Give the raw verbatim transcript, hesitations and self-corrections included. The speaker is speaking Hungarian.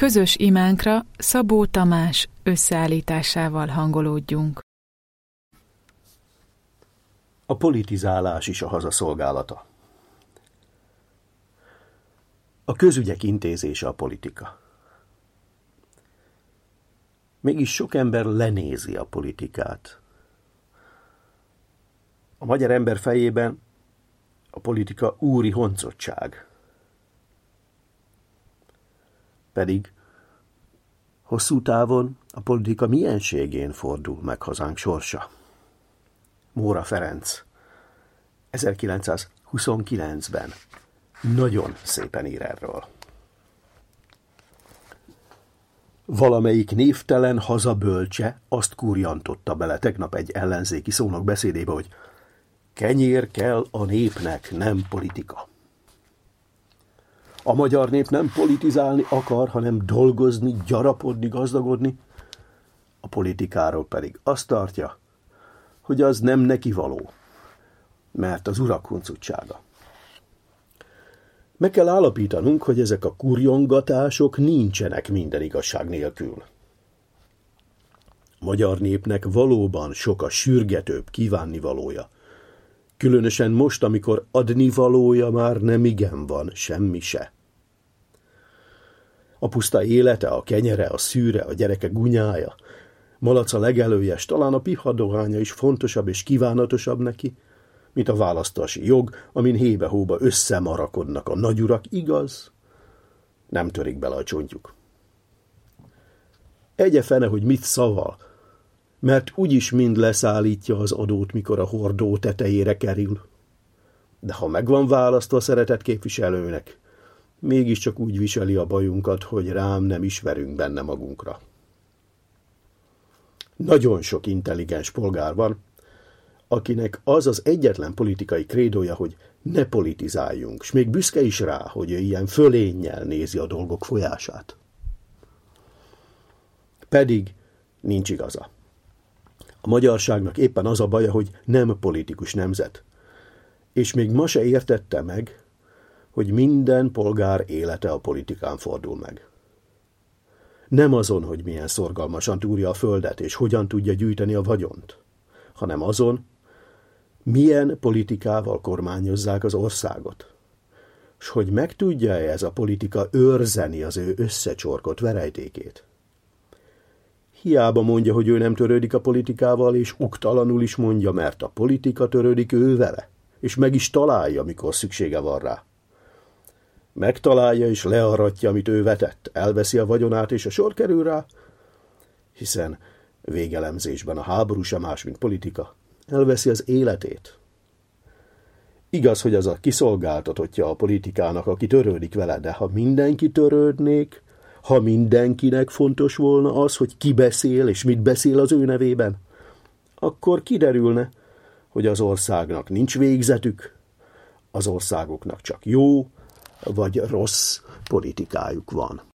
Közös imánkra Szabó Tamás összeállításával hangolódjunk. A politizálás is a haza szolgálata. A közügyek intézése a politika. Mégis sok ember lenézi a politikát. A magyar ember fejében a politika úri honcottság. Pedig hosszú távon a politika mienségén fordul meg hazánk sorsa. Móra Ferenc ezerkilencszázhuszonkilencben nagyon szépen ír erről. Valamelyik névtelen hazabölcse azt kurjantotta bele tegnap egy ellenzéki szónok beszédébe, hogy kenyér kell a népnek, nem politika. A magyar nép nem politizálni akar, hanem dolgozni, gyarapodni, gazdagodni. A politikáról pedig azt tartja, hogy az nem neki való, mert az urak huncutsága. Meg kell állapítanunk, hogy ezek a kurjongatások nincsenek minden igazság nélkül. A magyar népnek valóban sok a sürgetőbb kívánnivalója. Különösen most, amikor adnivalója már nem igen van, semmi se. A puszta élete, a kenyere, a szűre, a gyereke gunyája, malaca legelője, s talán a pihadohánya is fontosabb és kívánatosabb neki, mint a választási jog, amin hébe-hóba összemarakodnak a nagyurak, igaz? Nem törik bele a csontjuk. Egye fene, hogy mit szaval, mert úgyis mind leszállítja az adót, mikor a hordó tetejére kerül. De ha megvan választva szeretett képviselőnek, mégiscsak úgy viseli a bajunkat, hogy rám nem ismerünk benne magunkra. Nagyon sok intelligens polgár van, akinek az az egyetlen politikai krédója, hogy ne politizáljunk, s még büszke is rá, hogy ő ilyen fölénnyel nézi a dolgok folyását. Pedig nincs igaza. A magyarságnak éppen az a baja, hogy nem politikus nemzet. És még ma se értette meg, hogy minden polgár élete a politikán fordul meg. Nem azon, hogy milyen szorgalmasan túrja a földet, és hogyan tudja gyűjteni a vagyont, hanem azon, milyen politikával kormányozzák az országot, s hogy meg tudja-e ez a politika őrzeni az ő összecsorkott verejtékét. Hiába mondja, hogy ő nem törődik a politikával, és uktalanul is mondja, mert a politika törődik ő vele, és meg is találja, mikor szüksége van rá. Megtalálja és learatja, amit ő vetett, elveszi a vagyonát, és a sor kerül rá, hiszen végelemzésben a háború sem más, mint politika, elveszi az életét. Igaz, hogy az a kiszolgáltatottja a politikának, aki törődik vele, de ha mindenki törődnék, ha mindenkinek fontos volna az, hogy ki beszél és mit beszél az ő nevében, akkor kiderülne, hogy az országnak nincs végzetük, az országoknak csak jó vagy rossz politikájuk van.